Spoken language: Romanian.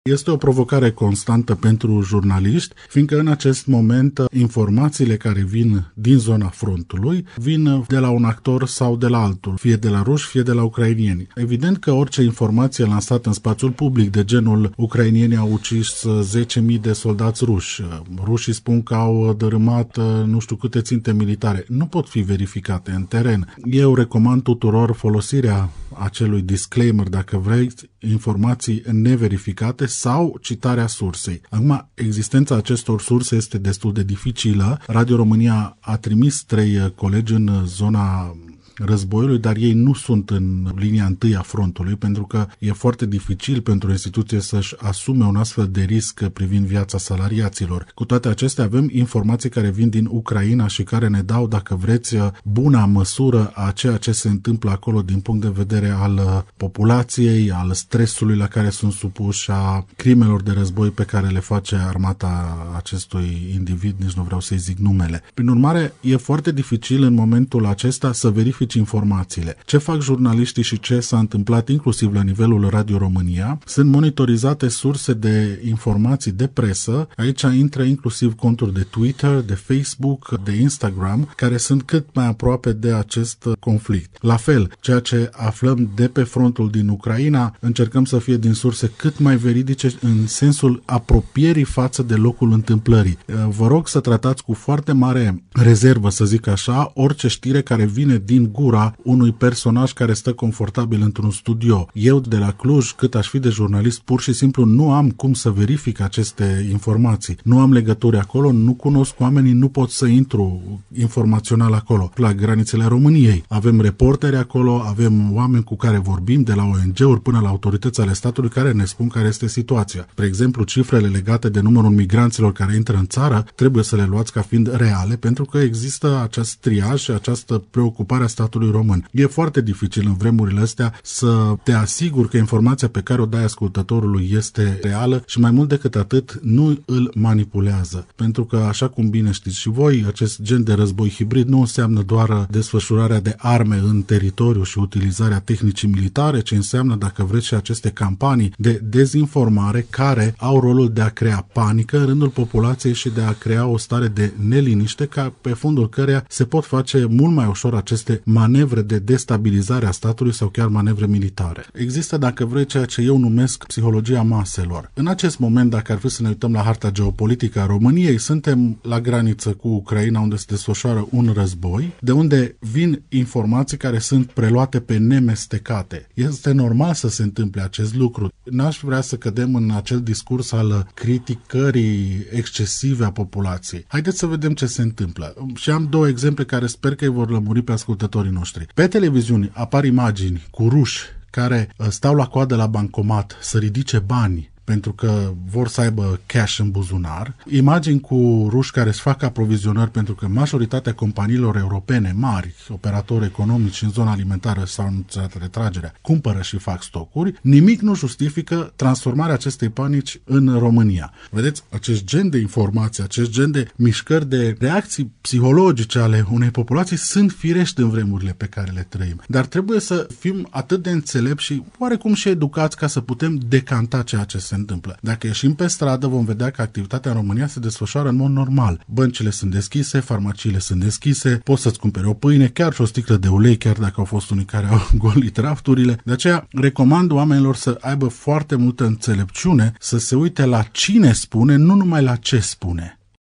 Este o provocare constantă pentru jurnaliști, fiindcă în acest moment informațiile care vin din zona frontului vin de la un actor sau de la altul, fie de la ruși, fie de la ucrainieni. Evident că orice informație lansată în spațiul public de genul ucrainienii au ucis 10.000 de soldați ruși, rușii spun că au dărâmat nu știu câte ținte militare, nu pot fi verificate în teren. Eu recomand tuturor folosirea acelui disclaimer, dacă vrei, informații neverificate sau citarea sursei. Acum, existența acestor surse este destul de dificilă. Radio România a trimis 3 colegi în zona războiului, dar ei nu sunt în linia întâi a frontului, pentru că e foarte dificil pentru o instituție să-și asume un astfel de risc privind viața salariaților. Cu toate acestea avem informații care vin din Ucraina și care ne dau, dacă vreți, buna măsură a ceea ce se întâmplă acolo din punct de vedere al populației, al stresului la care sunt supuși, a crimelor de război pe care le face armata acestui individ, nici nu vreau să-i zic numele. Prin urmare, e foarte dificil în momentul acesta să verifici informațiile. Ce fac jurnaliștii și ce s-a întâmplat inclusiv la nivelul Radio România? Sunt monitorizate surse de informații de presă. Aici intră inclusiv conturi de Twitter, de Facebook, de Instagram, care sunt cât mai aproape de acest conflict. La fel, ceea ce aflăm de pe frontul din Ucraina, încercăm să fie din surse cât mai veridice în sensul apropierii față de locul întâmplării. Vă rog să tratați cu foarte mare rezervă, să zic așa, orice știre care vine din gura unui personaj care stă confortabil într-un studio. Eu de la Cluj, cât aș fi de jurnalist, pur și simplu nu am cum să verific aceste informații. Nu am legături acolo, nu cunosc oamenii, nu pot să intru informațional acolo. La granițele României avem reporteri acolo, avem oameni cu care vorbim, de la ONG-uri până la autorități ale statului, care ne spun care este situația. Spre exemplu, cifrele legate de numărul migranților care intră în țară trebuie să le luați ca fiind reale, pentru că există acest triaj și această preocupare a statului român. E foarte dificil în vremurile astea să te asiguri că informația pe care o dai ascultătorului este reală și mai mult decât atât nu îl manipulează. Pentru că, așa cum bine știți și voi, acest gen de război hibrid nu înseamnă doar desfășurarea de arme în teritoriu și utilizarea tehnicii militare, ci înseamnă, dacă vreți, și aceste campanii de dezinformare care au rolul de a crea panică în rândul populației și de a crea o stare de neliniște, ca pe fondul căreia se pot face mult mai ușor aceste manevre de destabilizare a statului sau chiar manevre militare. Există, dacă vrei, ceea ce eu numesc psihologia maselor. În acest moment, dacă ar fi să ne uităm la harta geopolitică a României, suntem la graniță cu Ucraina, unde se desfășoară un război, de unde vin informații care sunt preluate pe nemestecate. Este normal să se întâmple acest lucru. N-aș vrea să cădem în acel discurs al criticării excesive a populației. Haideți să vedem ce se întâmplă. Și am 2 exemple care sper că îi vor lămuri pe ascultătorii noștri. Pe televiziuni apar imagini cu ruși care stau la coadă la bancomat să ridice bani pentru că vor să aibă cash în buzunar, imagini cu ruși care își fac aprovizionări pentru că majoritatea companiilor europene mari, operatori economici în zona alimentară sau în retragerea, cumpără și fac stocuri, nimic nu justifică transformarea acestei panici în România. Vedeți, acest gen de informații, acest gen de mișcări, de reacții psihologice ale unei populații sunt firești în vremurile pe care le trăim. Dar trebuie să fim atât de înțelepți și oarecum și educați ca să putem decanta ceea ce se întâmplă. Dacă ieșim pe stradă, vom vedea că activitatea în România se desfășoară în mod normal. Băncile sunt deschise, farmaciile sunt deschise, poți să-ți cumperi o pâine, chiar și o sticlă de ulei, chiar dacă au fost unii care au golit rafturile. De aceea, recomand oamenilor să aibă foarte multă înțelepciune, să se uite la cine spune, nu numai la ce spune.